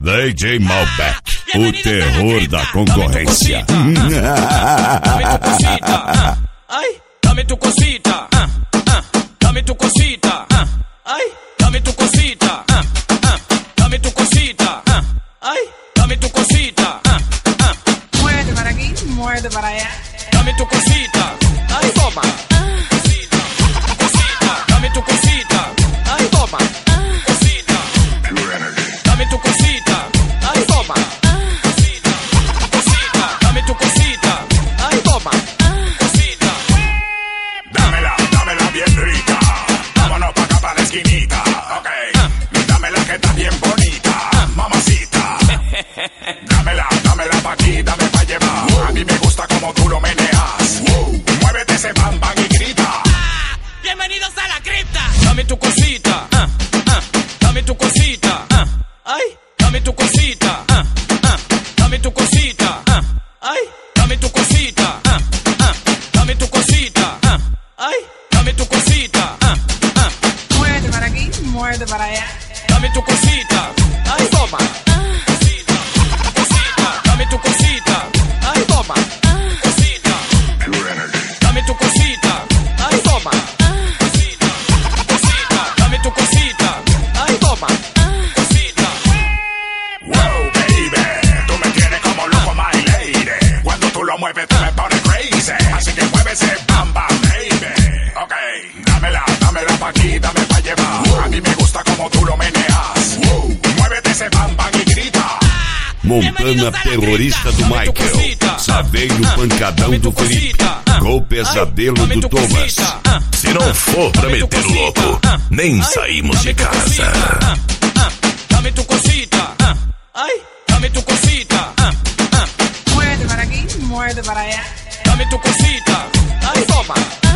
DJ Malbec, o terror da concorrência. Dame tu cosita, ay, dame tu cosita, dame tu cosita, ay, dame tu cosita, dame tu cosita, ay, dame tu cosita, muerde para aquí, muerde para allá, dame tu cosita, ay, toma, cosita, dame tu cosita, ay, toma, cosita, dame tu cosita, ay, toma, cosita, dame tu cosita, ay, toma, cosita, dámela bien rica, vámonos pa' acá pa' la esquinita, ok, dámela que está bien bonita, mamacita, dámela pa' aquí, dame pa' llevar, a mí me gusta como tú lo meneas, muévete ese bam bam y grita, bienvenidos a la cripta, dame tu cosita, dame tu cosita, ay, dame tu cosita, dame tu cosita, ay, dame tu cosita, dame tu cosita, ay, dame tu cosita, muerde para aquí, muerde para allá, dame tu cosita, ay, toma, cosita, dame tu cosita, ay, toma, cosita, dame tu cosita, ay, toma, cosita, dame tu cosita, ay, toma, cosita. wow baby, tú me tienes como loco my lady, cuando tú lo mueves tú me pones crazy, así que mueve ese bam bam baby, ok, dámela pa' aquí, dame pa' llevar, a mí me gusta como tú lo meneas, muévete esse bam bam e grita. Montana terrorista do Michael, Saveiro pancadão do Felipe, Gol pesadelo do Thomas. Se não for pra meter o louco, nem saímos de casa. Dame tu cosita, ay, dame tu cosita, muerde para aquí, muerde para allá, dame tu cosita, ay, toma.